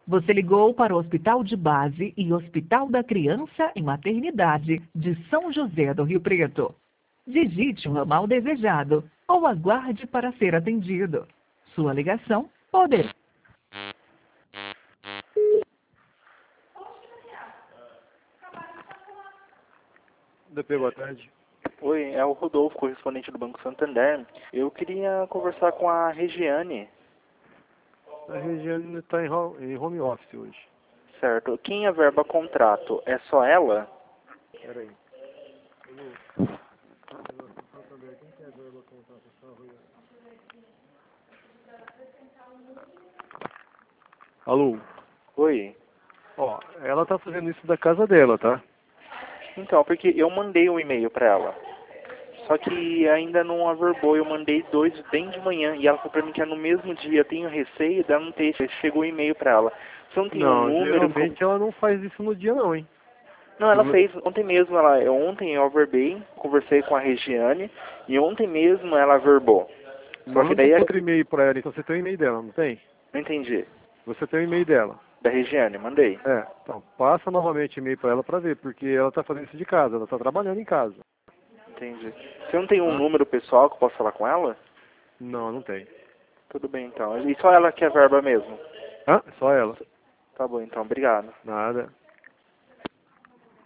Você ligou para o Hospital de Base e Hospital da Criança e Maternidade de São José do Rio Preto. Digite um ramal desejado ou aguarde para ser atendido. Sua ligação poderá... DP, boa tarde. Oi, é o Rodolfo, correspondente do Banco Santander. Eu queria conversar com a Regiane. A Regiane está em home office hoje. Certo. Quem é verba contrato? É só ela? Peraí. Alô? Oi. Ó, ela tá fazendo isso da casa dela, tá? Então, porque eu mandei um e-mail para ela. Só que ainda não averbou. Eu mandei 2 bem de manhã e ela falou para mim que é no mesmo dia. Eu tenho receio dela não ter. Chegou um e-mail para ela. Você não tem um Não, número? geralmente ela não faz isso no dia não, hein? Não, ela fez ontem mesmo. Ontem eu averbei, conversei com a Regiane e ontem mesmo ela averbou. Só que Manda daí outro e-mail pra ela, então você tem o e-mail dela, não tem? não entendi. Você tem o e-mail dela. Da Regiane, mandei. É, então passa novamente o e-mail pra ela pra ver, porque ela tá fazendo isso de casa, ela tá trabalhando em casa. Entendi. Você não tem um Tá? número pessoal que eu possa falar com ela? Não, não tem. Tudo bem então. E só ela que é verba mesmo? Hã? Só ela. Tá bom então, obrigado. Nada.